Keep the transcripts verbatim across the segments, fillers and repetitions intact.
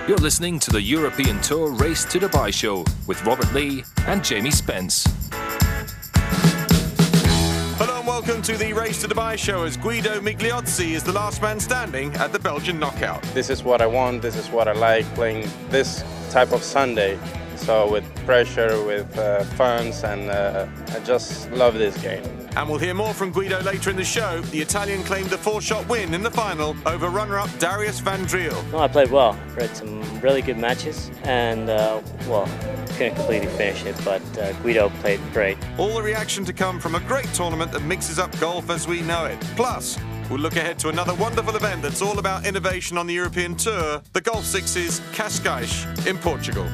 You're listening to the European Tour Race to Dubai show with Robert Lee and Jamie Spence. Hello and welcome to the Race to Dubai show as Guido Migliozzi is the last man standing at the Belgian knockout. This is what I want, this is what I like, playing this type of Sunday. So with pressure, with uh, fans, and uh, I just love this game. And we'll hear more from Guido later in the show. The Italian claimed a four-shot win in the final over runner-up Darius Van Driel. No, I played well. Played some really good matches, and uh, well, couldn't completely finish it, but uh, Guido played great. All the reaction to come from a great tournament that mixes up golf as we know it. Plus, we'll look ahead to another wonderful event that's all about innovation on the European Tour, the Golf Sixes Cascais in Portugal.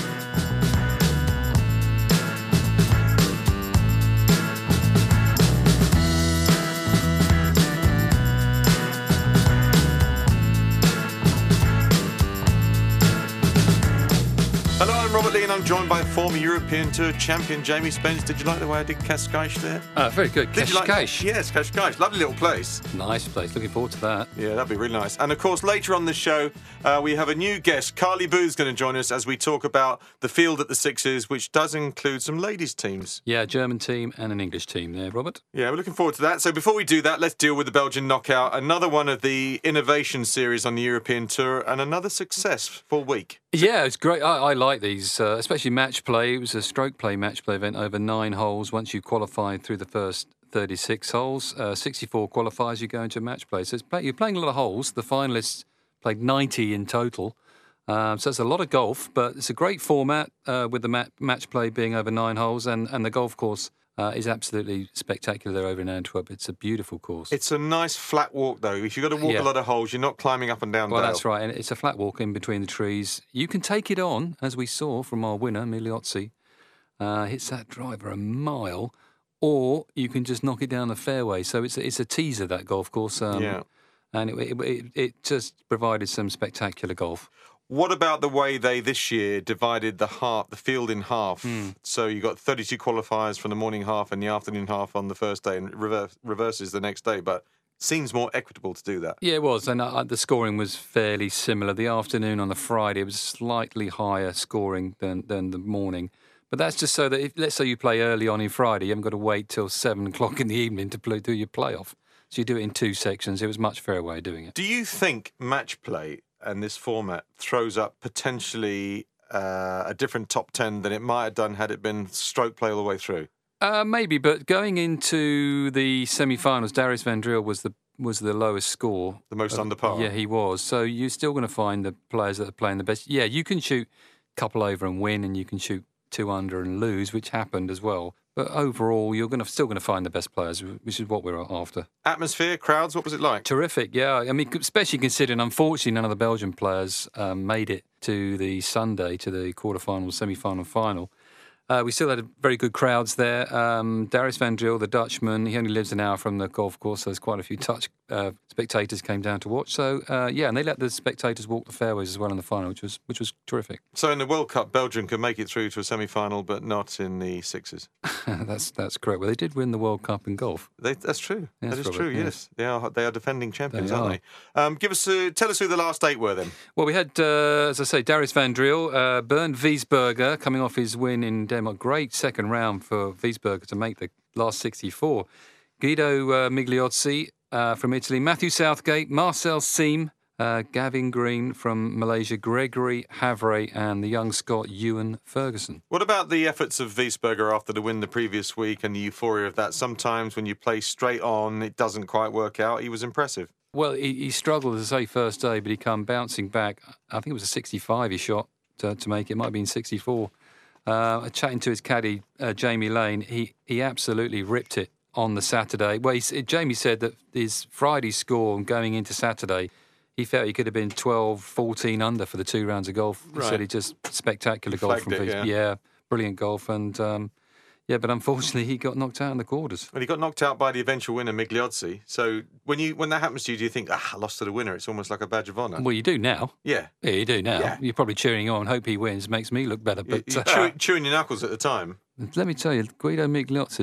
Hello, I'm Robert Lee and I'm joined by former European Tour champion Jamie Spence. Did you like the way I did Cascais there? Uh, very good. Did you like Cascais. that? Yes, Cascais. Lovely little place. Nice place. Looking forward to that. Yeah, that'd be really nice. And of course, later on the show, uh, we have a new guest. Carly Booth's going to join us as we talk about the field at the Sixes, which does include some ladies' teams. Yeah, a German team and an English team there, Robert. Yeah, we're looking forward to that. So before we do that, let's deal with the Belgian knockout. Another one of the innovation series on the European Tour and another successful week. Yeah, it's great. I, I like these, uh, especially match play. It was a stroke play match play event over nine holes. Once you qualified through the first thirty-six holes, uh, sixty-four qualifiers, you go into match play. So it's play, you're playing a lot of holes. The finalists played ninety in total. Um, so it's a lot of golf, but it's a great format uh, with the mat- match play being over nine holes, and, and the golf course uh, is absolutely spectacular there over in Antwerp. It's a beautiful course. It's a nice flat walk, though. If you've got to walk Yeah. a lot of holes, you're not climbing up and down Well, dale. that's right. And it's a flat walk in between the trees. You can take it on, as we saw from our winner, Migliozzi. Uh, hits that driver a mile, or you can just knock it down the fairway. So it's a, it's a teaser, that golf course. Um, Yeah. And it, it, it, it just provided some spectacular golf. What about the way they this year divided the half, the field in half? Mm. So you got thirty-two qualifiers from the morning half and the afternoon half on the first day, and reverse, reverses the next day. But seems more equitable to do that. Yeah, it was. And uh, the scoring was fairly similar. The afternoon on the Friday was slightly higher scoring than, than the morning. But that's just so that, if, let's say you play early on in Friday, you haven't got to wait till seven o'clock in the evening to play, do your playoff. So you do it in two sections. It was a much fairer way of doing it. Do you think match play and this format throws up potentially uh, a different top ten than it might have done had it been stroke play all the way through? Uh, maybe, but going into the semi-finals, Darius Van Driel was the was the lowest score. The most under par? Yeah, he was. So you're still going to find the players that are playing the best. Yeah, you can shoot a couple over and win, and you can shoot two under and lose, which happened as well. But overall, you're going to still going to find the best players, which is what we're after. Atmosphere, crowds, what was it like? Terrific, yeah. I mean, especially considering, unfortunately, none of the Belgian players um, made it to the Sunday, to the quarterfinal, semi-final, final. Uh, we still had very good crowds there. Um, Darius Van Driel, the Dutchman, he only lives an hour from the golf course, so there's quite a few touch uh, spectators came down to watch. So, uh, yeah, and they let the spectators walk the fairways as well in the final, which was which was terrific. So in the World Cup, Belgium could make it through to a semi-final, but not in the Sixes. that's that's correct. Well, they did win the World Cup in golf. They, that's true. Yes, that is Robert, true. Yes. yes. they are. They are defending champions, They aren't are. they? Um, give us, uh, tell us who the last eight were then. Well, we had, uh, as I say, Darius Van Driel, uh, Bernd Wiesberger coming off his win in Denmark. Great second round for Wiesberger to make the last sixty-four. Guido uh, Migliozzi uh, from Italy, Matthew Southgate, Marcel Siem, uh, Gavin Green from Malaysia, Gregory Havre, and the young Scot Ewan Ferguson. What about the efforts of Wiesberger after the win the previous week and the euphoria of that? Sometimes when you play straight on, it doesn't quite work out. He was impressive. Well, he, he struggled, as I say, first day, but he come bouncing back. I think it was a sixty-five he shot to, to make it. It might have been sixty-four. Uh, chatting to his caddy, uh, Jamie Lane, he, he absolutely ripped it on the Saturday. Well, he, Jamie said that his Friday score going into Saturday, he felt he could have been twelve, fourteen under for the two rounds of golf. He Right. said he just spectacular He golf flagged from it, his, yeah. yeah, brilliant golf. And um, yeah, but unfortunately he got knocked out in the quarters. Well, he got knocked out by the eventual winner, Migliozzi. So when you when that happens to you, do you think, ah, I lost to the winner? It's almost like a badge of honour. Well, you do now. Yeah. Yeah, you do now. Yeah. You're probably cheering on, hope he wins, makes me look better. You- But You're uh, chewing, chewing your knuckles at the time. let me tell you, Guido Migliozzi is a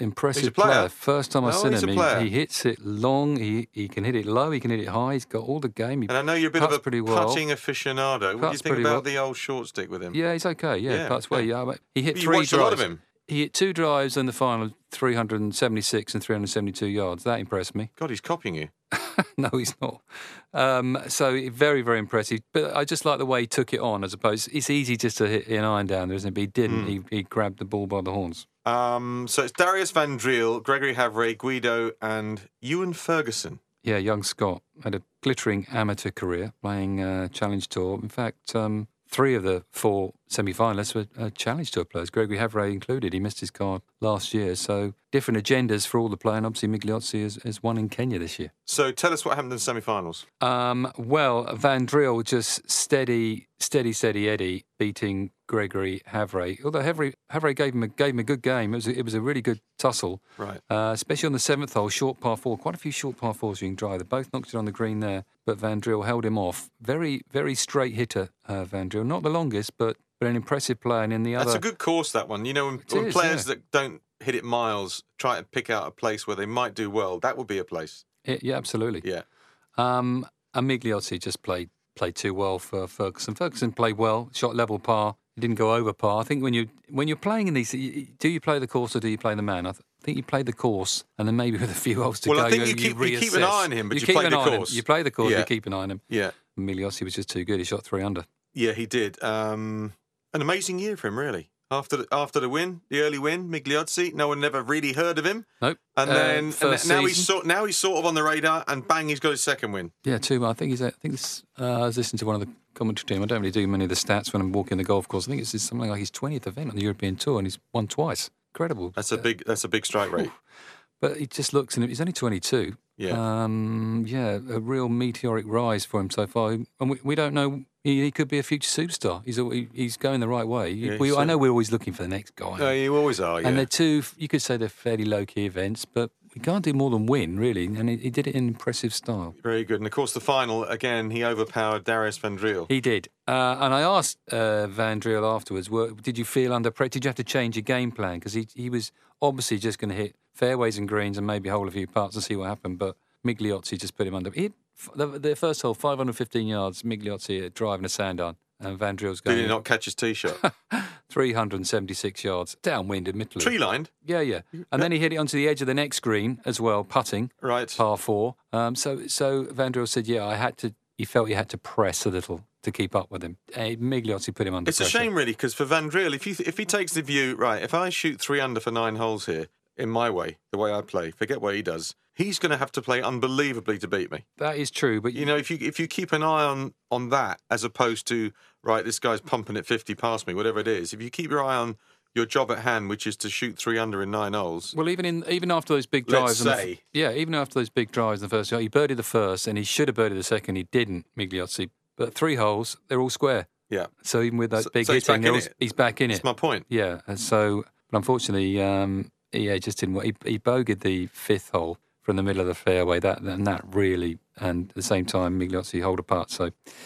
impressive He's a player. First time I've No, seen he's him, a he, player. he hits it long. He he can hit it low. He can hit it high. He's got all the game. He And I know you're a bit of puts a pretty well. putting aficionado. What do you Puts think pretty about well. the old short stick with him? Yeah, he's okay. Yeah, Yeah, that's where yeah. yeah. He hit You three watched drives. a lot of him. He hit two drives in the final, three hundred seventy-six and three hundred seventy-two yards. That impressed me. God, he's copying you. No, he's not. Um, so very, very impressive. But I just like the way he took it on. As opposed, it's easy just to hit an iron down there, isn't it? But he didn't. Mm. He, he grabbed the ball by the horns. Um, so it's Darius Van Driel, Gregory Havre, Guido, and Ewan Ferguson. Yeah, young Scott had a glittering amateur career playing uh, Challenge Tour. In fact, um, three of the four semi-finalists were uh, Challenge Tour players, Gregory Havre included. He missed his card last year. So different agendas for all the players. And obviously, Migliozzi has, has won in Kenya this year. So tell us what happened in the semi-finals. Um, well, Van Driel just steady, steady, steady Eddie beating Gregory Havre. Although Havre, Havre gave him a gave him a good game. It was a, it was a really good tussle, Right. uh, especially on the seventh hole, short par four. Quite a few short par fours you can drive. They both knocked it on the green there, but Van Driel held him off. Very, very straight hitter, uh, Van Driel. Not the longest, but but an impressive player. And in the That's other, a good course, that one. You know, when, It when is, players yeah. that don't hit it miles try to pick out a place where they might do well, that would be a place. it, yeah, absolutely. Yeah. Um, and Migliozzi just played played too well for Ferguson. Ferguson played well, shot level par. He didn't go over par. I think when you when you're playing in these, do you play the course or do you play the man? I th- think you play the course, and then maybe with a few holes to Well, go, I think you, you keep- you keep an reassess. eye on him, but you keep play an the eye on him. course. You play the course, Yeah. you keep an eye on him. Yeah. Migliozzi was just too good. He shot three under. Yeah, he did. Um, an amazing year for him, really. After the, after the win, the early win, Migliozzi, no one never really heard of him. Nope. And Uh, then and first now he's season. sort now he's sort of on the radar, and bang, he's got his second win. Yeah, two. I think he's. I think this. Uh, I was listening to one of the commentary team. I don't really do many of the stats when I'm walking the golf course. I think it's just something like his twentieth event on the European Tour, and he's won twice. Incredible. That's a big that's a big strike rate. But he just looks, and he's only twenty-two. Yeah. Um, yeah, a real meteoric rise for him so far. And we, we don't know, he, he could be a future superstar. He's al- he, he's going the right way. Yeah, we, he's I know so- we're always looking for the next guy. No, you always are. Yeah. And they're two, you could say they're fairly low-key events, but we can't do more than win, really. And he, he did it in impressive style. Very good. And of course, the final again, he overpowered Darius Van Driel. He did. Uh, and I asked uh, Van Driel afterwards, were, did you feel under pressure? Did you have to change your game plan? Because he, he was obviously just going to hit fairways and greens and maybe hole a few putts and see what happened. But Migliozzi just put him under. He hit, the, the first hole, five hundred fifteen yards, Migliozzi driving a sand on. And Van Driel's Did he going not catch his tee shot? three hundred seventy-six yards, downwind admittedly. Tree lined. Yeah, yeah. And then he hit it onto the edge of the next green as well, putting. Right. Par four. Um, so, so Van Driel said, yeah, I had to, he felt he had to press a little to keep up with him. Uh, Migliozzi put him under It's pressure. a shame, really, because for Van Driel, if, you, if he takes the view, right, if I shoot three under for nine holes here, in my way, the way I play, forget what he does, he's going to have to play unbelievably to beat me. That is true, but You know, if you if you keep an eye on, on that, as opposed to, right, this guy's pumping at fifty past me, whatever it is, if you keep your eye on your job at hand, which is to shoot three under in nine holes, well, even in even after those big Let's drives, in the f- say. yeah, even after those big drives in the first, he birdied the first, and he should have birdied the second. He didn't, Migliozzi. But three holes, they're all square. yeah. So even with that So- big so he's hitting, back in they're all- it. he's back in That's it. my point. Yeah, and so but unfortunately, um, yeah, just didn't. He, he bogeyed the fifth hole from the middle of the fairway. That and that really, and at the same time, Migliozzi hold apart. So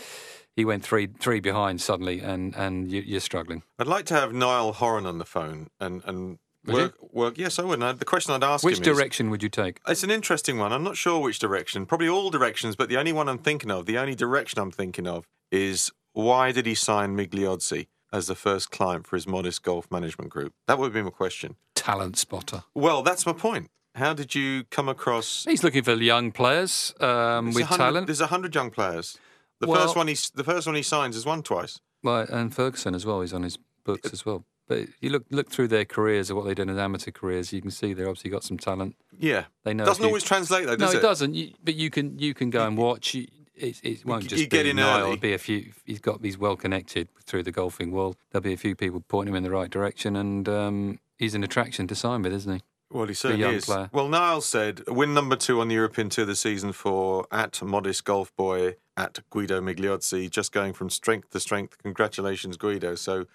he went three three behind suddenly, and and you, you're struggling. I'd like to have Niall Horan on the phone and, and Would work, work. Yes, I would. And the question I'd ask Which him is, direction would you take? it's an interesting one. I'm not sure which direction. Probably all directions, but the only one I'm thinking of, the only direction I'm thinking of is why did he sign Migliozzi as the first client for his Modest Golf Management Group? That would be my question. Talent spotter. Well, that's my point. How did you come across He's looking for young players um, There's with a hundred- talent. There's a hundred young players. The Well- first one he's the first one he signs is won twice. Well, and Ferguson as well. He's on his books as well. But you look look through their careers or what they did in amateur careers. You can see they've obviously got some talent. Yeah, They know. doesn't if you- always translate though, No, does it, it? doesn't. You, but you can you can go and watch. You, it, it won't You just get be in Niall. early. It'll be a few. He's got he's well connected through the golfing world. There'll be a few people pointing him in the right direction, and um, he's an attraction to sign with, isn't he? Well, he certainly young is. player. Well, Niall said win number two on the European Tour this season for at Modest Golf Boy at Guido Migliozzi, just going from strength to strength. Congratulations, Guido. So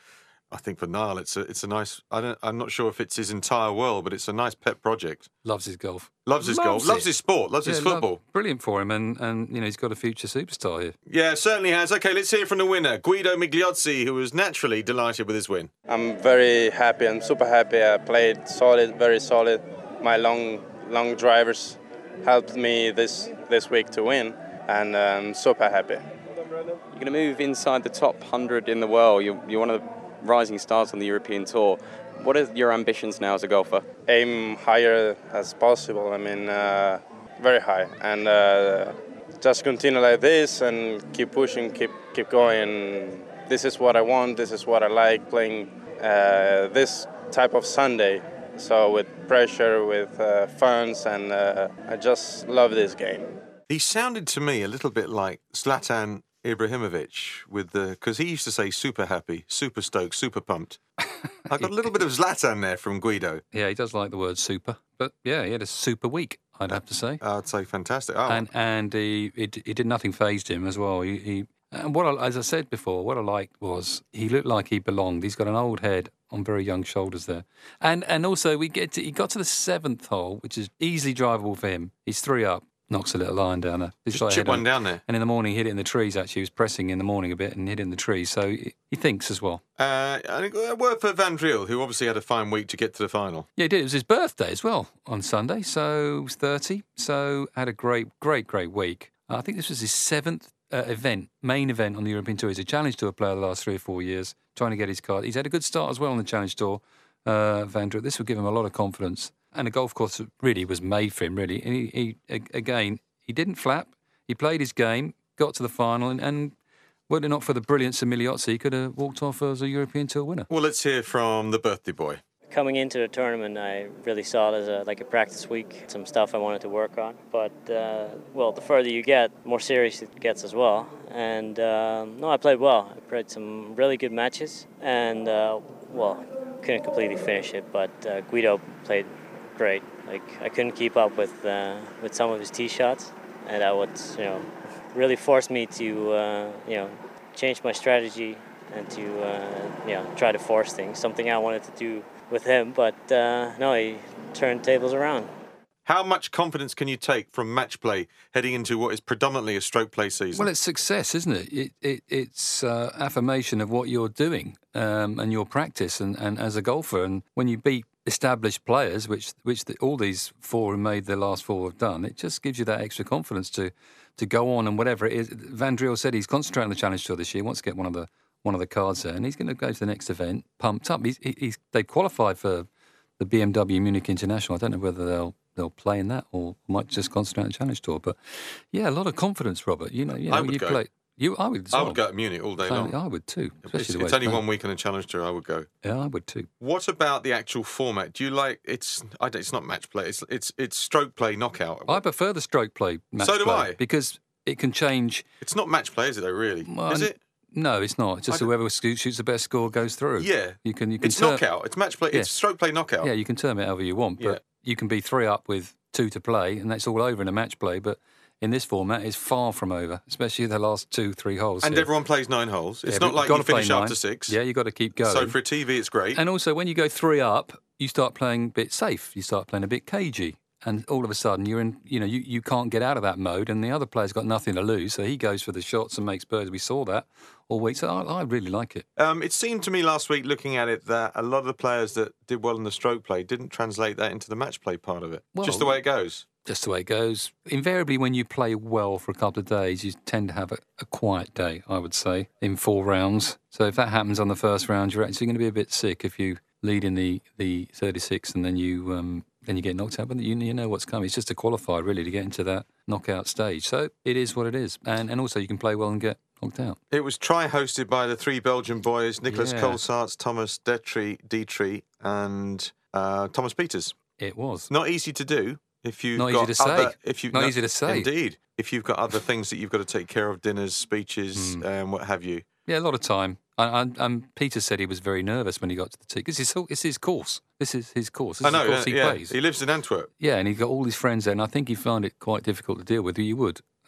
I think for Niall, it's a it's a nice. I don't. I'm not sure if it's his entire world, but it's a nice pet project. Loves his golf. Loves his golf. it. Loves his sport. Loves Yeah, his love- football. brilliant for him, and, and you know he's got a future superstar here. Yeah, certainly has. Okay, let's hear from the winner, Guido Migliozzi, who was naturally delighted with his win. I'm very happy. I'm super happy. I played solid, very solid. My long, long drivers helped me this this week to win, and I'm super happy. You're going to move inside the top one hundred in the world. You're, you're one of the rising stars on the European Tour. What are your ambitions now as a golfer? Aim higher as possible. I mean, uh, very high, and uh, just continue like this and keep pushing, keep keep going. This is what I want. This is what I like playing uh, this type of Sunday. So with pressure, with uh, fans, and uh, I just love this game. He sounded to me a little bit like Zlatan Ibrahimovic, with the because he used to say super happy, super stoked, super pumped. I got a little bit of Zlatan there from Guido. Yeah, he does like the word super, but yeah, he had a super week, I'd have to say. I'd say fantastic. Oh, And and he, he he did nothing phased him as well. He, he and what I, as I said before, what I liked was he looked like he belonged. He's got an old head on very young shoulders there, and and also we get to, he got to the seventh hole, which is easily drivable for him. He's three up. Knocks a little line down there. just chip one down there. And in the morning, hit it in the trees, actually. He was pressing in the morning a bit and hit it in the trees. So he, he thinks as well. Uh, I think a word for Van Driel, who obviously had a fine week to get to the final. Yeah, he did. It was his birthday as well on Sunday. So he was thirty. So had a great, great, great week. Uh, I think this was his seventh uh, event, main event on the European Tour. He's a Challenge Tour player the last three or four years, trying to get his card. He's had a good start as well on the Challenge Tour, uh, Van Driel. This will give him a lot of confidence. And the golf course really was made for him, really. And he, he again... He didn't flap. He played his game, got to the final, and, and were it not for the brilliance of Migliozzi, he could have walked off as a European Tour winner. Well, let's hear from the birthday boy. Coming into the tournament, I really saw it as a, like a practice week, some stuff I wanted to work on. But, uh, well, the further you get, the more serious it gets as well. And, um, no, I played well. I played some really good matches. And, uh, well, couldn't completely finish it, but uh, Guido played great. Like, I couldn't keep up with uh, with some of his tee shots, and that would, you know, really force me to, uh, you know, change my strategy and to, uh, you know, try to force things. Something I wanted to do with him, but uh, no, he turned tables around. How much confidence can you take from match play heading into what is predominantly a stroke play season? Well, it's success, isn't it? it, it it's uh, affirmation of what you're doing um, and your practice and, and as a golfer. And when you beat established players, which which the, all these four who made the last four have done, it just gives you that extra confidence to to go on and whatever it is. Van Driel said he's concentrating on the Challenge Tour this year. He wants to get one of the one of the cards there, and he's going to go to the next event pumped up. He's, he's they qualified for the B M W Munich International. I don't know whether they'll they'll play in that or might just concentrate on the Challenge Tour. But yeah, a lot of confidence, Robert. You know, you know, I would you go. play. You, I would. As I well. would go to Munich all day Playing- long. I would too. It's, Especially the way it's only playing. one week on a Challenge Tour. I would go. Yeah, I would too. What about the actual format? Do you like it's? I don't, it's not match play. It's it's it's stroke play knockout. I prefer the stroke play match So do play I. because it can change. It's not match play, is it? Though, really? Well, is it? No, it's not. It's just I don't- whoever sco- shoots the best score goes through. Yeah. you can. You can. It's term- knockout. It's match play. Yeah. It's stroke play knockout. Yeah, you can term it however you want, but Yeah. you can be three up with two to play, and that's all over in a match play. But in this format, it's far from over, especially the last two, three holes. And here. everyone plays nine holes. It's Yeah, not but like gotta you finish play after nine. six. Yeah, you got to keep going. So for a T V, it's great. And also, when you go three up, you start playing a bit safe. You start playing a bit cagey. And all of a sudden, you're in, you know, you, you can't get out of that mode, and the other player's got nothing to lose, so he goes for the shots and makes birds. We saw that all week, so I, I really like it. Um, it seemed to me last week, looking at it, that a lot of the players that did well in the stroke play didn't translate that into the match play part of it. Well, Just the way it goes. Just the way it goes. Invariably, when you play well for a couple of days, you tend to have a, a quiet day, I would say, in four rounds. So if that happens on the first round, you're actually going to be a bit sick if you lead in the, the thirty-six and then you um, then you get knocked out. But you, you know what's coming. It's just to qualify, really, to get into that knockout stage. So it is what it is. And and also you can play well and get knocked out. It was tri-hosted by the three Belgian boys, Nicholas Yeah. Colsaerts, Thomas Detry, Detry and uh, Thomas Peters. It was. Not easy to do. If you've Not got easy to other, say. If you've Not easy to say. Indeed. If you've got other things that you've got to take care of, dinners, speeches, Hmm. and what have you. Yeah, a lot of time. And, and Peter said he was very nervous when he got to the tee because it's, it's his course. This is his course. This I is know, the course yeah, he yeah. plays. He lives in Antwerp. Yeah, and he got all his friends there, and I think he found it quite difficult to deal with. You would.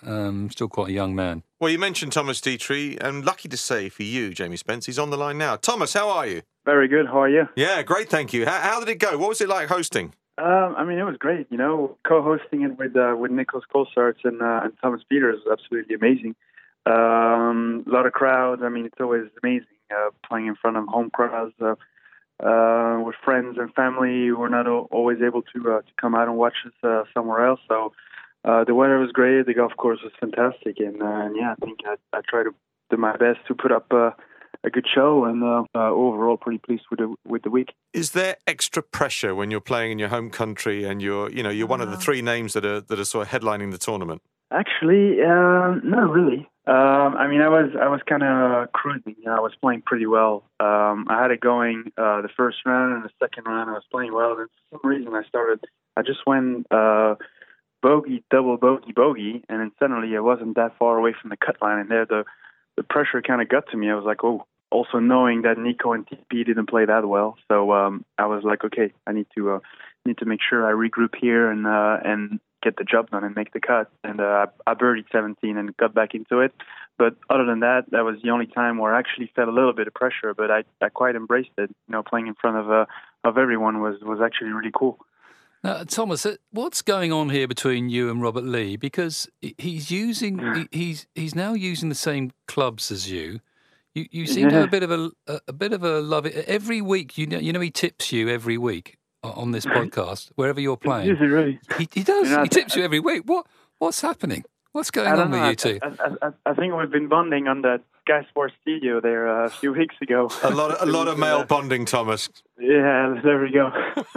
Um, still quite a young man. Well, you mentioned Thomas Dietrich, and lucky to say for you, Jamie Spence, he's on the line now. Thomas, how are you? Very good. How are you? Yeah, great, thank you. How, how did it go? What was it like hosting? Um, I mean, it was great. You know, co-hosting it with uh, with Nicholas Colsaerts and uh, and Thomas Pieters was absolutely amazing. Um, a lot of crowds. I mean, it's always amazing uh, playing in front of home crowds uh, uh, with friends and family who are not o- always able to uh, to come out and watch us uh, somewhere else. So uh, the weather was great. The golf course was fantastic, and, uh, and yeah, I think I, I tried to do my best to put up Uh, a good show, and uh, uh, overall pretty pleased with the with the week. Is there extra pressure when you're playing in your home country and you're, you know, you're one of the three names that are that are sort of headlining the tournament? Actually, uh, not really. Um, I mean, I was I was kind of cruising. You know, I was playing pretty well. Um, I had it going uh, the first round and the second round. I was playing well, and for some reason, I started. I just went uh, bogey, double bogey, bogey, and then suddenly I wasn't that far away from the cut line, and there the the pressure kind of got to me. I was like, oh. Also knowing that Nico and T P didn't play that well, so um, I was like, okay, I need to uh, need to make sure I regroup here and uh, and get the job done and make the cut. And uh, I birdied seventeen and got back into it. But other than that, that was the only time where I actually felt a little bit of pressure. But I, I quite embraced it. You know, playing in front of uh, of everyone was was actually really cool. Now, Thomas, what's going on here between you and Robert Lee? Because he's using he, he's he's now using the same clubs as you. You you seem to have a bit of a, a a bit of a love. Every week, you know, you know, he tips you every week on this podcast wherever you're playing. Is it really? He, he does. You know, he tips you every week. What what's happening? What's going on with know. you two? I, I, I, I think we've been bonding on that Sky Sports studio there uh, a few weeks ago. A lot of, a lot of male bonding, Thomas. Yeah, there we go.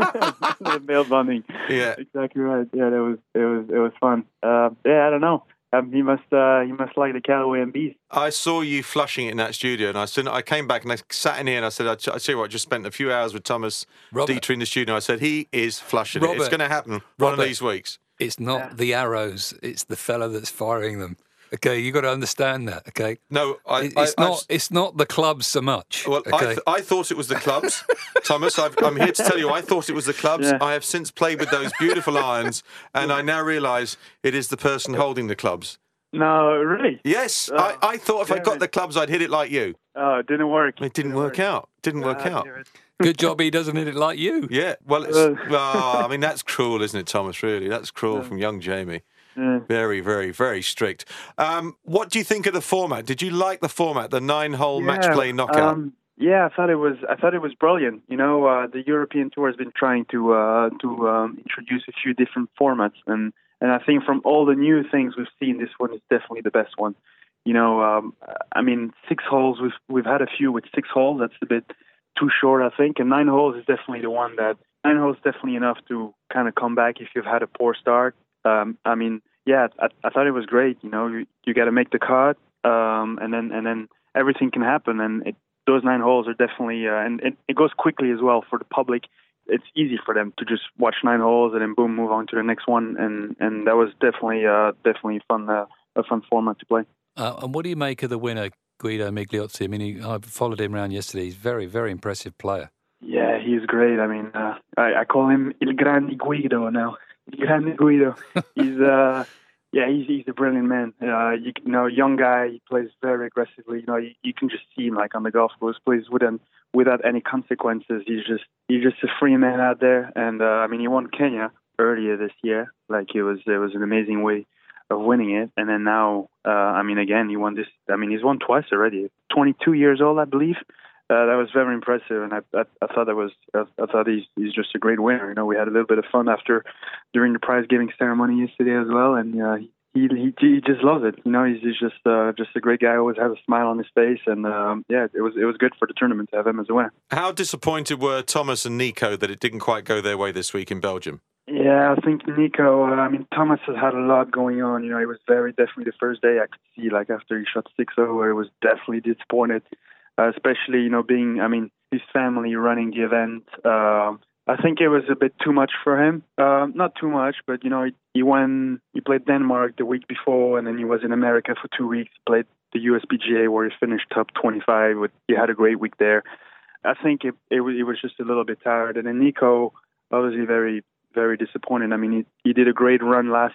Male bonding. Yeah, exactly right. Yeah, that was it was it was fun. Uh, yeah, I don't know. Um, he must uh, he must like the Callaway and Beast. I saw you flushing it in that studio, and I said, I came back and I sat in here and I said, I tell you what, I just spent a few hours with Thomas Robert. Dietrich in the studio. I said, he is flushing Robert. it. It's going to happen Robert. one of these weeks. It's not Yeah. the arrows; it's the fella that's firing them. Okay, you got to understand that. Okay, No, I, It- I, it's not. It's not the clubs so much. Well, I, okay? th- I thought it was the clubs, Thomas. I've, I'm here to tell you, I thought it was the clubs. Yeah. I have since played with those beautiful irons, and I now realise it is the person holding the clubs. No, really? Yes, Oh, I, I thought if I damn got it. the clubs, I'd hit it like you. Oh, it didn't work. It didn't work out. Didn't work Ah, out. damn it. Good job he doesn't hit it like you. Yeah, well, it's, Uh. oh, I mean, that's cruel, isn't it, Thomas, really? That's cruel from young Jamie. Yeah. Very, very, very strict. Um, what do you think of the format? Did you like the format, the nine-hole match play knockout? Um, yeah, I thought it was. I thought it was brilliant. You know, uh, the European Tour has been trying to uh, to um, introduce a few different formats, and and I think from all the new things we've seen, this one is definitely the best one. You know, um, I mean, six holes. We've we've had a few with six holes. That's a bit too short, I think. And nine holes is definitely the one that nine holes is definitely enough to kind of come back if you've had a poor start. Um, I mean, yeah, I, I thought it was great. You know, you, you got to make the cut, um, and then and then everything can happen. And it, those nine holes are definitely, uh, and it, it goes quickly as well for the public. It's easy for them to just watch nine holes and then boom, move on to the next one. And, and that was definitely uh, definitely fun, uh, a fun format to play. Uh, and what do you make of the winner, Guido Migliozzi? I mean, he, I followed him around yesterday. He's a very, very impressive player. Yeah, he's great. I mean, uh, I, I call him Il Grande Guido now. Il Grande Guido. He's, uh, yeah, he's he's a brilliant man. Uh, you, you know, young guy. He plays very aggressively. You know, you, you can just see him like on the golf course, plays without without any consequences. He's just he's just a free man out there. And uh, I mean, he won Kenya earlier this year. Like it was it was an amazing way of winning it. And then now, uh, I mean, again, he won this. I mean, he's won twice already. twenty-two years old, I believe. Uh, that was very impressive, and I, I, I thought that was I, I thought he's he's just a great winner. You know, we had a little bit of fun after during the prize giving ceremony yesterday as well, and uh, he, he he just loves it. You know, he's, he's just uh, just a great guy. Always has a smile on his face, and um, yeah, it was it was good for the tournament to have him as a winner. How disappointed were Thomas and Nico that it didn't quite go their way this week in Belgium? Yeah, I think Nico. Uh, I mean, Thomas has had a lot going on. You know, it was very definitely the first day I could see, like after he shot six over, he was definitely disappointed. Uh, especially, you know, being, I mean, his family running the event. Uh, I think it was a bit too much for him. Uh, not too much, but, you know, he, he went, he played Denmark the week before, and then he was in America for two weeks. He played the U S P G A where he finished top twenty-five. With, he had a great week there. I think it, it, it was just a little bit tired. And then Nico, obviously very, very disappointed. I mean, he, he did a great run last year.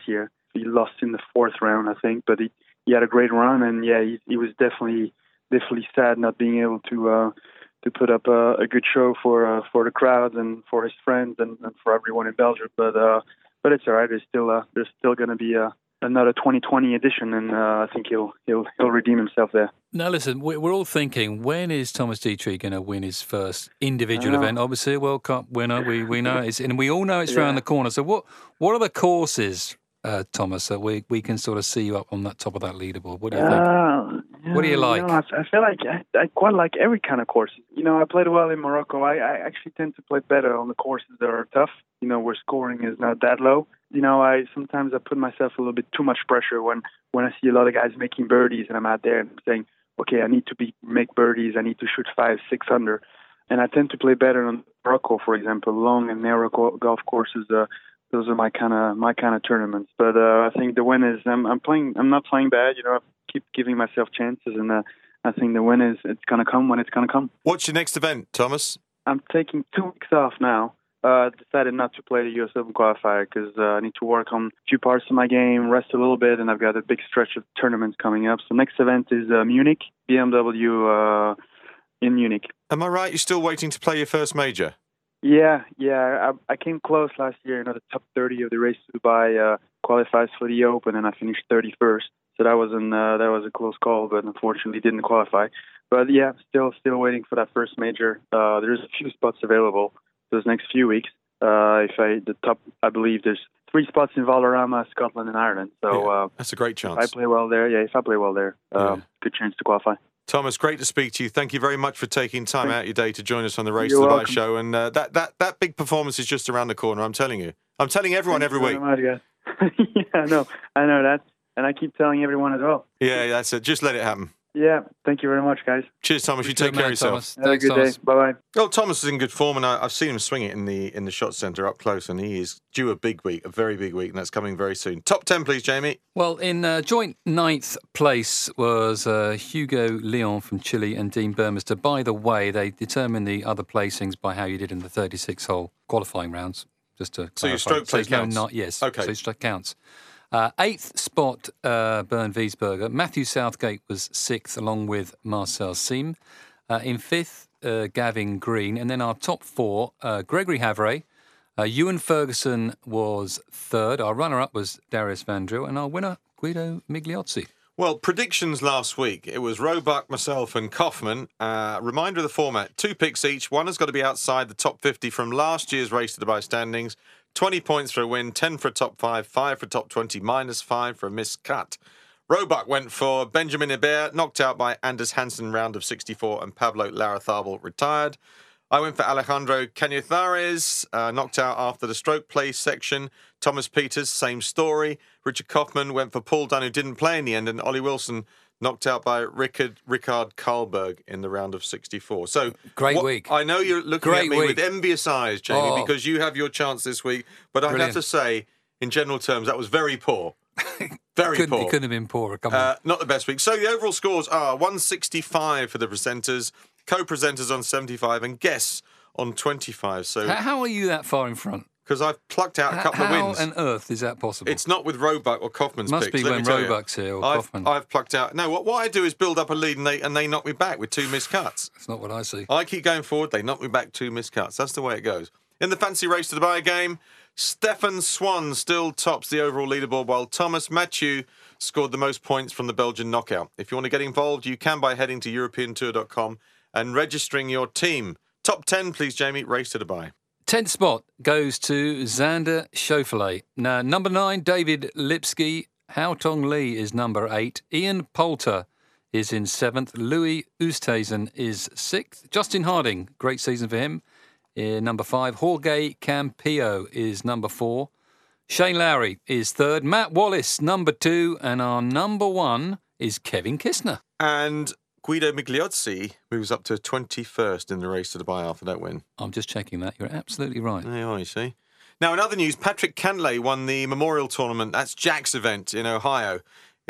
he lost in the fourth round, I think, but he, he had a great run, and yeah, he, he was definitely definitely sad not being able to uh, to put up a, a good show for uh, for the crowds and for his friends and, and for everyone in Belgium. But uh, but it's all right. There's still uh, there's still going to be a another twenty twenty edition, and uh, I think he'll he'll he'll redeem himself there. Now, listen, we're all thinking, when is Thomas Dietrich going to win his first individual event? Obviously, a World Cup winner, we we know it's, and we all know it's yeah. around the corner. So, what what are the courses, uh, Thomas, that we we can sort of see you up on that top of that leaderboard? What do you think? Uh, yeah, what do you like? You know, I, I feel like I, I quite like every kind of course. You know, I played well in Morocco. I, I actually tend to play better on the courses that are tough. You know, where scoring is not that low. You know, I sometimes I put myself a little bit too much pressure when, when I see a lot of guys making birdies and I'm out there and I'm saying, okay, I need to be make birdies, I need to shoot five, six under. And I tend to play better on Morocco, for example, long and narrow golf courses. Uh, those are my kind of my kind of tournaments. But uh, I think the win is I'm, I'm playing. I'm not playing bad. You know, I keep giving myself chances, and uh, I think the win is it's gonna come when it's gonna come. What's your next event, Thomas? I'm taking two weeks off now. I uh, decided not to play the U S Open qualifier because uh, I need to work on a few parts of my game, rest a little bit, and I've got a big stretch of tournaments coming up. So next event is uh, Munich, B M W uh, in Munich. Am I right? You're still waiting to play your first major? Yeah, yeah. I, I came close last year. You know, the top thirty of the Race to Dubai uh, qualifies for the Open, and I finished thirty-first. So that was an uh, that was a close call, but unfortunately didn't qualify. But yeah, still still waiting for that first major. Uh, there's a few spots available those next few weeks. Uh, if I the top, I believe there's three spots in Valderrama, Scotland, and Ireland. So yeah, uh, that's a great chance. If I play well there, yeah. If I play well there, uh, yeah. good chance to qualify. Thomas, great to speak to you. Thank you very much for taking time Thanks. out your day to join us on the Race You're to Dubai welcome. show. And uh, that that that big performance is just around the corner. I'm telling you. I'm telling everyone Thanks every week. Much, yeah, I know, I know that, and I keep telling everyone as well. Yeah, that's it. Just let it happen. Yeah, thank you very much, guys. Cheers, Thomas. You take care of yourself. Have a good day. Bye-bye. Well, Thomas is in good form, and I, I've seen him swing it in the in the shot centre up close, and he is due a big week, a very big week, and that's coming very soon. Top ten, please, Jamie. Well, in uh, joint ninth place was uh, Hugo Leon from Chile and Dean Burmester. By the way, they determine the other placings by how you did in the thirty-six hole qualifying rounds. Just to so clarify. your stroke play so counts? No, not, yes. Okay. So your stroke counts. Uh, eighth spot, uh, Bernd Wiesberger. Matthew Southgate was sixth, along with Marcel Siem. Uh, in fifth, uh, Gavin Green. And then our top four, uh, Gregory Havre. Uh, Ewan Ferguson was third. Our runner-up was Darius Van Driel. And our winner, Guido Migliozzi. Well, predictions last week. It was Roebuck, myself and Kaufman. Uh, reminder of the format. Two picks each. One has got to be outside the top fifty from last year's Race to Dubai standings. twenty points for a win, ten for a top five, five for a top twenty, minus five for a missed cut. Roebuck went for Benjamin Hebert, knocked out by Anders Hansen, round of sixty-four, and Pablo Larrazabal retired. I went for Alejandro Cañizares, uh, knocked out after the stroke play section. Thomas Peters, same story. Richard Kaufman went for Paul Dunn, who didn't play in the end, and Ollie Wilson knocked out by Rickard, Rickard Karlberg in the round of sixty-four. So Great what, week. I know you're looking Great at me week. with envious eyes, Jamie, Oh. because you have your chance this week. But I'd Brilliant. have to say, in general terms, that was very poor. Very couldn't, poor. It couldn't have been poorer. Come on. Uh, not the best week. So the overall scores are one sixty-five for the presenters, co-presenters on seventy-five, and guests on twenty-five. So how, how are you that far in front? because I've plucked out a couple how of wins. How on earth is that possible? It's not with Roebuck or Kaufman's Must picks. be let when me tell you. Roebuck's here or I've, Kaufman. I've plucked out. No, what, what I do is build up a lead and they and they knock me back with two missed cuts. That's not what I see. I keep going forward. They knock me back two missed cuts. That's the way it goes. In the fancy race to Dubai game, Stefan Swan still tops the overall leaderboard, while Thomas Mathieu scored the most points from the Belgian knockout. If you want to get involved, you can by heading to European Tour dot com and registering your team. Top ten, please, Jamie. Race to Dubai. Tenth spot goes to Xander Schauffele. Now, number nine, David Lipsky. Hao Tong Lee is number eight. Ian Poulter is in seventh. Louis Oosthuizen is sixth. Justin Harding, great season for him, in number five. Jorge Campillo is number four. Shane Lowry is third. Matt Wallace, number two. And our number one is Kevin Kistner. And Guido Migliozzi moves up to twenty-first in the race to Dubai after that win. I'm just checking that. You're absolutely right. There you are, you see. Now, in other news, Patrick Cantlay won the Memorial Tournament. That's Jack's event in Ohio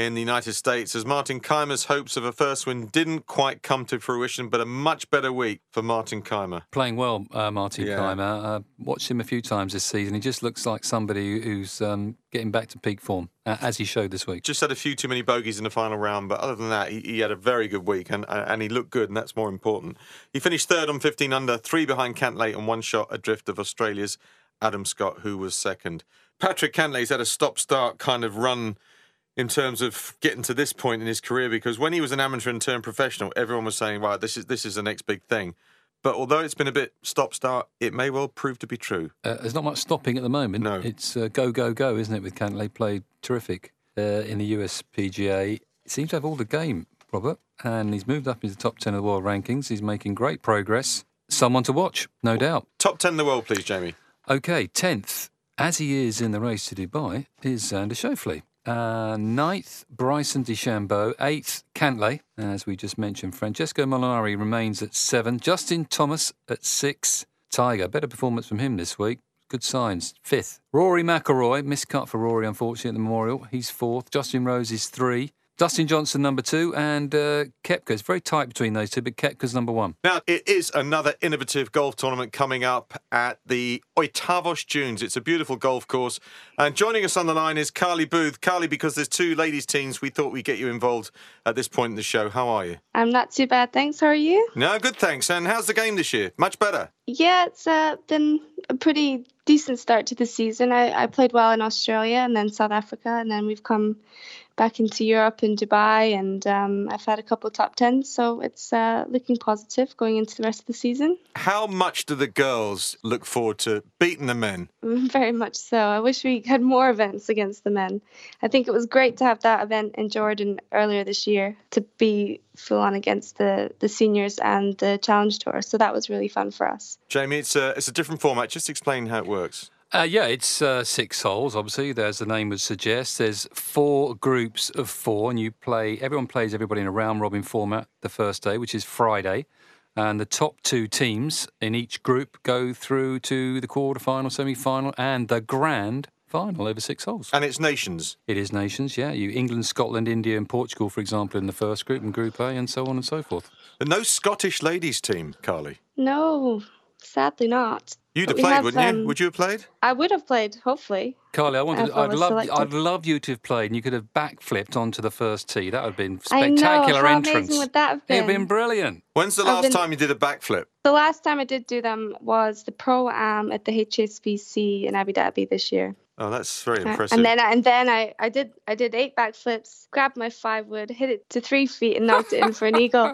in the United States as Martin Kaymer's hopes of a first win didn't quite come to fruition, but a much better week for Martin Kaymer. Playing well, uh, Martin Yeah. Kaymer. Uh, watched him a few times this season. He just looks like somebody who's um, getting back to peak form, uh, as he showed this week. Just had a few too many bogeys in the final round, but other than that, he, he had a very good week, and and he looked good, and that's more important. He finished third on fifteen under, three behind Cantlay, and one shot adrift of Australia's Adam Scott, who was second. Patrick Cantlay's had a stop-start kind of run in terms of getting to this point in his career, because when he was an amateur and turned professional, everyone was saying, right, this is this is the next big thing. But although it's been a bit stop-start, it may well prove to be true. Uh, there's not much stopping at the moment. No. It's uh, go, go, go, isn't it, with Cantlay? Played terrific uh, in the U S P G A. He seems to have all the game, Robert, and he's moved up into the top ten of the world rankings. He's making great progress. Someone to watch, no doubt. Top ten in the world, please, Jamie. OK, tenth, as he is in the race to Dubai, is Xander Schauffele. Uh, ninth, Bryson DeChambeau. Eighth, Cantlay, as we just mentioned. Francesco Molinari remains at seven. Justin Thomas at six. Tiger, better performance from him this week. Good signs. Fifth, Rory McIlroy. Miscut for Rory, unfortunately, at the Memorial. He's fourth. Justin Rose is three. Dustin Johnson, number two, and uh, Koepka. It's very tight between those two, but Koepka's number one. Now, it is another innovative golf tournament coming up at the Oitavos Dunes. It's a beautiful golf course. And joining us on the line is Carly Booth. Carly, because there's two ladies' teams, we thought we'd get you involved at this point in the show. How are you? I'm not too bad, thanks. How are you? No, good, thanks. And how's the game this year? Much better? Yeah, it's uh, been a pretty decent start to the season. I, I played well in Australia and then South Africa, and then we've come back into Europe and Dubai, and um, I've had a couple of top tens, so it's uh, looking positive going into the rest of the season. How much do the girls look forward to beating the men? Very much so. I wish we had more events against the men. I think it was great to have that event in Jordan earlier this year to be full on against the, the seniors and the Challenge Tour, so that was really fun for us. Jamie, it's a, it's a different format. Just explain how it works. Uh, yeah, it's uh, six holes, obviously, as the name would suggest. There's four groups of four, and you play, everyone plays everybody in a round-robin format the first day, which is Friday. And the top two teams in each group go through to the quarter-final, semi-final, and the grand final over six holes. And it's nations? It is nations, yeah. You England, Scotland, India and Portugal, for example, in the first group, and Group A, and so on and so forth. And no Scottish ladies team, Carly? No, sadly not. You'd have But we played, have, wouldn't um, you? Would you have played? I would have played, hopefully. Carly, I wanted, If I I'd was love, selected. I'd love you to have played, and you could have backflipped onto the first tee. That would have been I know, spectacular how entrance. amazing would that have It'd have been? been brilliant. When's the I've last been- time you did a backflip? The last time I did do them was the Pro-Am at the H S B C in Abu Dhabi this year. Oh, that's very Uh, impressive. And then, and then I, I did I did eight backflips, grabbed my five wood, hit it to three feet, and knocked it in for an eagle.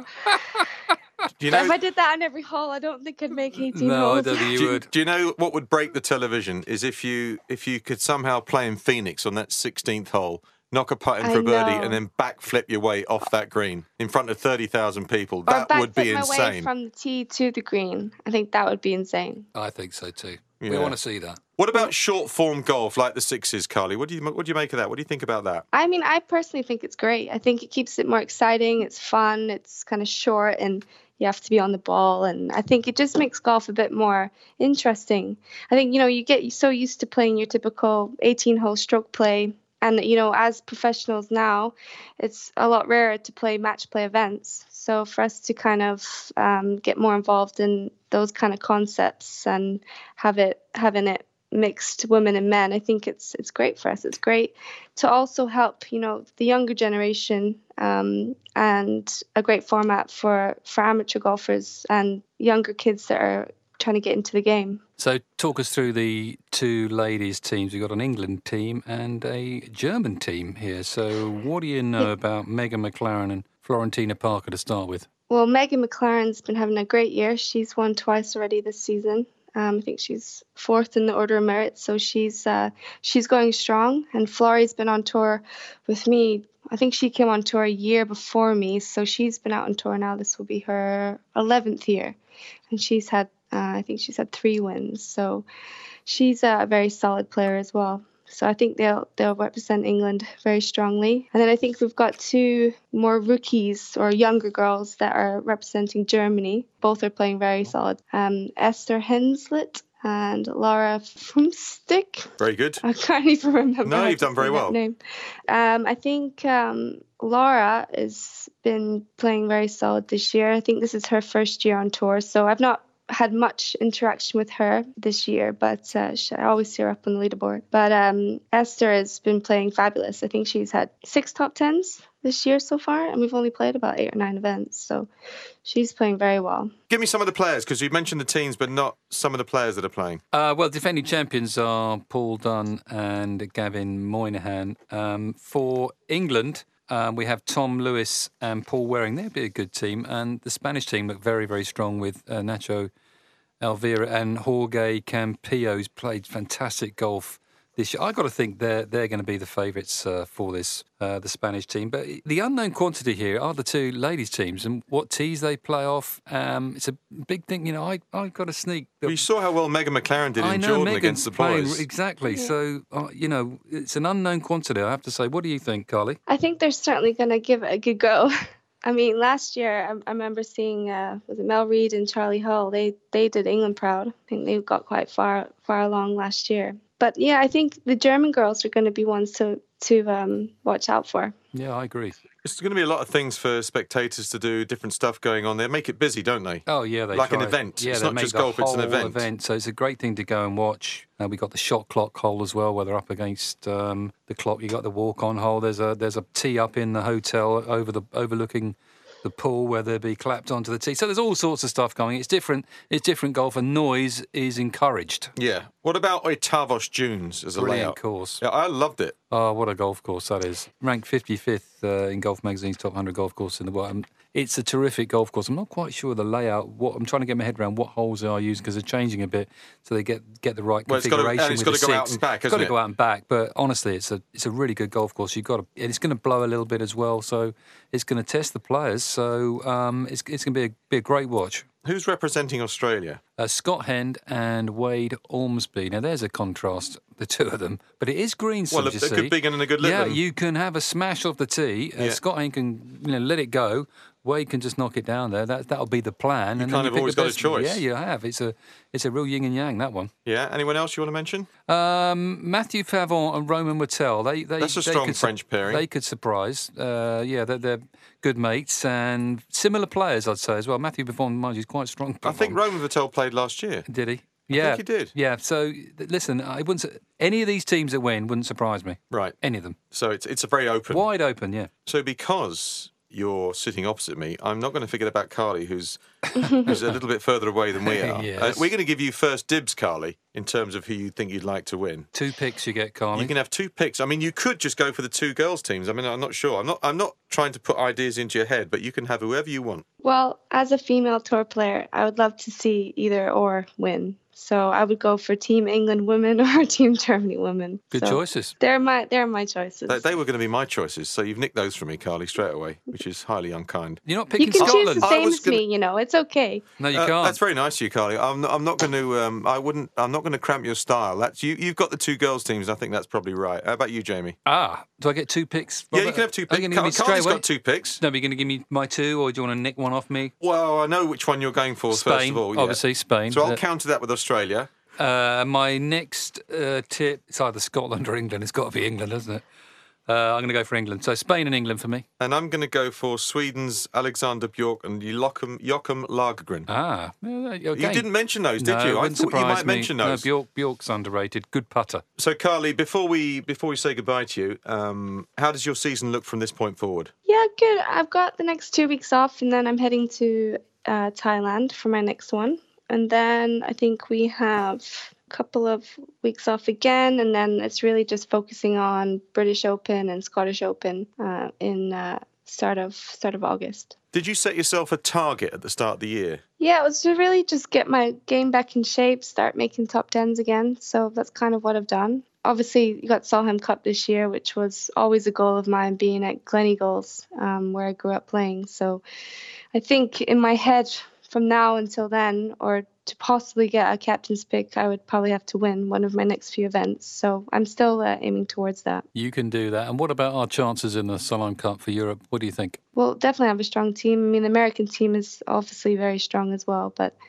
do you But if know? I did that on every hole, I don't think I'd make eighteen No, I holes. don't think you Do you, would. do you know what would break the television is if you if you could somehow play in Phoenix on that sixteenth hole, knock a putt in I for a birdie, know. and then backflip your way off that green in front of thirty thousand people. Or That would be backflip my way insane. from the tee to the green. I think that would be insane. I think so too. We Yeah. want to see that. What about short form golf like the sixes, Carly? What do you what do you make of that? What do you think about that? I mean, I personally think it's great. I think it keeps it more exciting. It's fun. It's kind of short, and you have to be on the ball. And I think it just makes golf a bit more interesting. I think, you know, you get so used to playing your typical eighteen-hole stroke play. And, you know, as professionals now, it's a lot rarer to play match play events. So for us to kind of um, get more involved in those kind of concepts and have it having it mixed women and men, I think it's it's great for us. It's great to also help, you know, the younger generation, um, and a great format for, for amateur golfers and younger kids that are trying to get into the game. So talk us through the two ladies' teams. We've got an England team and a German team here. So what do you know about Megan McLaren and Florentina Parker to start with? Well, Megan McLaren's been having a great year. She's won twice already this season. Um, I think she's fourth in the order of merit, so she's uh, she's going strong. And Florie's been on tour with me. I think she came on tour a year before me, so she's been out on tour now. This will be her eleventh year, and she's had uh, I think she's had three wins. So she's a very solid player as well. So I think they'll they'll represent England very strongly. And then I think we've got two more rookies or younger girls that are representing Germany. Both are playing very solid. Um, Esther Henslett and Laura from Stick. Very good. I can't even remember. No, how you've to done very say that well. Name. Um, I think um, Laura has been playing very solid this year. I think this is her first year on tour, so I've not had much interaction with her this year, but uh, she, I always see her up on the leaderboard. But um, Esther has been playing fabulous. I think she's had six top tens this year so far, and we've only played about eight or nine events, so she's playing very well. Give me some of the players, because you mentioned the teams, but not some of the players that are playing. Uh, well, defending champions are Paul Dunn and Gavin Moynihan. Um, for England, um, we have Tom Lewis and Paul Waring. They'd be a good team. And the Spanish team look very, very strong with uh, Nacho Elvira and Jorge Campillo, who's played fantastic golf this year. I've got to think they're, they're going to be the favourites uh, for this, uh, the Spanish team. But the unknown quantity here are the two ladies' teams and what tees they play off. Um, it's a big thing. You know, I, I've got to sneak. Well, you saw how well Megan McLaren did I in know, Jordan Megan's against the playing, boys. Exactly. Yeah. So, uh, you know, it's an unknown quantity, I have to say. What do you think, Carly? I think they're certainly going to give it a good go. I mean, last year, I, I remember seeing, uh, was it Mel Reid and Charlie Hull? They they did England proud. I think they got quite far far along last year. But yeah, I think the German girls are going to be ones to, to um, watch out for. Yeah, I agree. There's going to be a lot of things for spectators to do, different stuff going on. They make it busy, don't they? Oh, yeah. They like try. an event. Yeah, it's they not make just the golf, it's an whole event. event. So it's a great thing to go and watch. Uh, we got the shot clock hole as well, where they're up against um, the clock. You got the walk-on hole. There's a there's a tee up in the hotel over the overlooking the pool where they'll be clapped onto the tee. So there's all sorts of stuff going. It's different. It's different golf, and noise is encouraged. Yeah. What about Oitavos Dunes as a Brilliant layout? course. Yeah, I loved it. Oh, what a golf course that is. Ranked fifty-fifth uh, in Golf Magazine's top one hundred golf course in the world. Um, it's a terrific golf course. I'm not quite sure the layout. What I'm trying to get my head around what holes they are using because they're changing a bit so they get get the right well, configuration. It's got to, with it's got the to go six. out and back, It's hasn't got it? to go out and back. But honestly, it's a it's a really good golf course. You've got to, and it's going to blow a little bit as well. So it's going to test the players. So um, it's it's going to be a, be a great watch. Who's representing Australia? Uh, Scott Hend and Wade Ormsby. Now, there's a contrast, the two of them. But it is Greensons, Well, a, you a see. good big one and a good little Yeah, one. you can have a smash off the tee. Uh, Yeah. Scott Hend can you know, let it go. Wade can just knock it down there. That, that'll be the plan. You and kind then of pick always the got a best. choice. Yeah, you have. It's a it's a real yin and yang, that one. Yeah. Anyone else you want to mention? Um, Matthew Favon and Roman Wattel. They, they, That's a they strong could su- French pairing. They could surprise. Uh, yeah, they're, they're good mates and similar players, I'd say, as well. Matthew Favon, mind you, is quite strong. I think Roman Vattel played last year. Did he? I Yeah, think he did. Yeah. So th- listen, I wouldn't. su- Any of these teams that win wouldn't surprise me. Right. Any of them. So it's it's a very open. Wide open. Yeah. So because you're sitting opposite me, I'm not going to forget about Carly, who's who's a little bit further away than we are. Yes. Uh, we're going to give you first dibs, Carly, in terms of who you think you'd like to win. Two picks you get, Carly. You can have two picks. I mean, you could just go for the two girls' teams. I mean, I'm not sure. I'm not. I'm not trying to put ideas into your head, but you can have whoever you want. Well, as a female tour player, I would love to see either or win. So I would go for Team England women or Team Germany women. Good So choices. They're my they're my choices. They, they were going to be my choices, so you've nicked those from me, Carly, straight away, which is highly unkind. You're not you picking can Scotland. choose the I same was as gonna- me, you know. It's okay. No, you Uh, can't. That's very nice of you, Carly. I'm not, I'm not going to. Um, I wouldn't. I'm not going to cramp your style. That's you. You've got the two girls' teams. I think that's probably right. How about you, Jamie? Ah, do I get two picks? Yeah, Robert? you can have two Are picks. you Car- going to give me Carly's straight away? got two picks. No, but you're going to give me my two, or do you want to nick one off me? Well, I know which one you're going for Spain, first of all. Yeah. obviously Spain. So I'll Uh, counter that with Australia. Uh, my next uh, tip, it's either Scotland or England. It's got to be England, hasn't it? Uh, I'm going to go for England. So Spain and England for me. And I'm going to go for Sweden's Alexander Bjork and Joachim, Joachim Lagergren. Ah, well, okay. You didn't mention those, did no, you? I wouldn't thought you surprise might me. mention those. No, Bjork, Bjork's underrated. Good putter. So, Carly, before we before we say goodbye to you, um, how does your season look from this point forward? Yeah, good. I've got the next two weeks off, and then I'm heading to uh, Thailand for my next one. And then I think we have a couple of weeks off again, and then it's really just focusing on British Open and Scottish Open uh, in uh, start of start of August. Did you set yourself a target at the start of the year? Yeah, it was to really just get my game back in shape, start making top tens again. So that's kind of what I've done. Obviously, you got Solheim Cup this year, which was always a goal of mine, being at Gleneagles, um, where I grew up playing. So I think in my head, from now until then, or to possibly get a captain's pick, I would probably have to win one of my next few events. So I'm still uh, aiming towards that. You can do that. And what about our chances in the Solheim Cup for Europe? What do you think? Well, definitely have a strong team. I mean, the American team is obviously very strong as well, but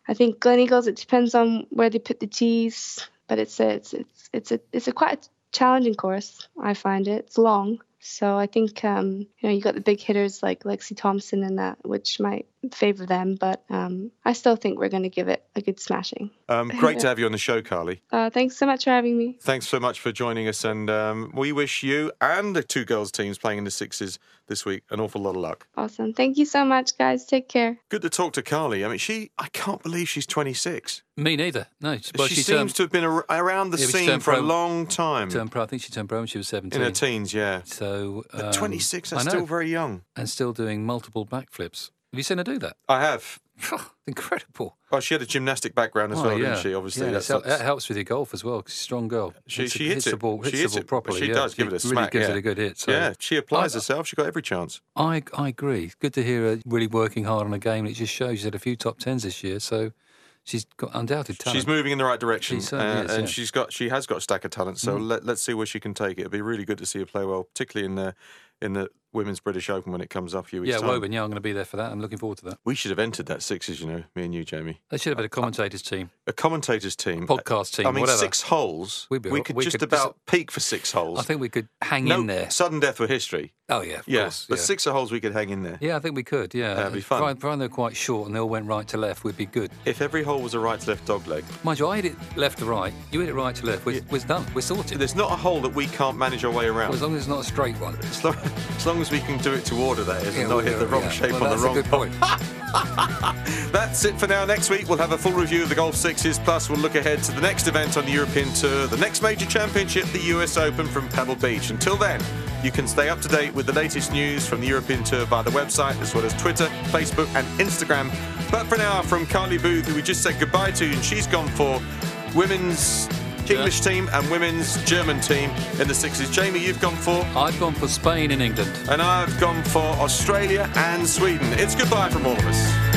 I think Gleneagles, it depends on where they put the tees, but it's a, it's it's it's a it's a quite challenging course. I find it. It's long. So I think, um, you know, you got the big hitters like Lexi Thompson and that, which might favour them. But um, I still think we're going to give it a good smashing. Um, great to have you on the show, Carly. Uh, thanks so much for having me. Thanks so much for joining us. And um, we wish you and the two girls teams playing in the sixes this week an awful lot of luck. Awesome. Thank you so much, guys. Take care. Good to talk to Carly. I mean, she, I can't believe she's twenty-six. Me neither. No, well, she, she seems turned, to have been ar- around the yeah, scene for pro, a long time. Turned pro. I think she turned pro when she was seventeen. In her teens, yeah. So um, At twenty-six, that's still very young. And still doing multiple backflips. Have you seen her do that? I have. Incredible. Oh, she had a gymnastic background as oh, well, yeah. didn't she? Obviously, yeah, that's, that's, that's... that helps with your golf as well. 'Cause she's a strong girl. She, hits, she hits, hits it. the ball, hits she hits the ball it properly. She yeah. does give it a really smack. gives yeah. it a good hit. So. Yeah, she applies I, herself. She's got every chance. I I agree. Good to hear her really working hard on a game. It just shows she's had a few top tens this year. So. She's got undoubted talent. She's moving in the right direction, She uh, is, and yeah. she's got she has got a stack of talent. So Mm. let, let's see where she can take it. It'll be really good to see her play well, particularly in the in the Women's British Open when it comes up a few weeks Yeah, time. Woburn. Yeah, I'm going to be there for that. I'm looking forward to that. We should have entered that sixes, you know, me and you, Jamie. They should have had a commentators team, A commentators team, podcast team, I mean, whatever. six holes. We'd be- we could we just could- about peak for six holes. I think we could hang no in there. sudden death for history. Oh yeah, of yeah, course. but yeah. six holes we could hang in there. Yeah, I think we could. Yeah, That'd be fun. Provided provided they're quite short and they all went right to left, would be good. If every hole was a right to left dog leg, Mind you, I hit it left to right. You hit it right to left. We're, Yeah. we're done. We're sorted. there's not a hole that we can't manage our way around. Well, as long as it's not a straight one. As long, as long as we can do it to order, that is, Yeah, and not we'll hit do the it, wrong yeah. shape Well, on that's the wrong a good hole. point. That's it for now. Next week, we'll have a full review of the Golf Sixes, plus we'll look ahead to the next event on the European Tour, the next major championship, the U S Open from Pebble Beach. Until then, you can stay up to date with the latest news from the European Tour via the website, as well as Twitter, Facebook and Instagram. But for now, from Carly Booth, who we just said goodbye to, and she's gone for women's English team and women's German team in the sixes. Jamie, you've gone for? I've gone for Spain and England. And I've gone for Australia and Sweden. It's goodbye from all of us.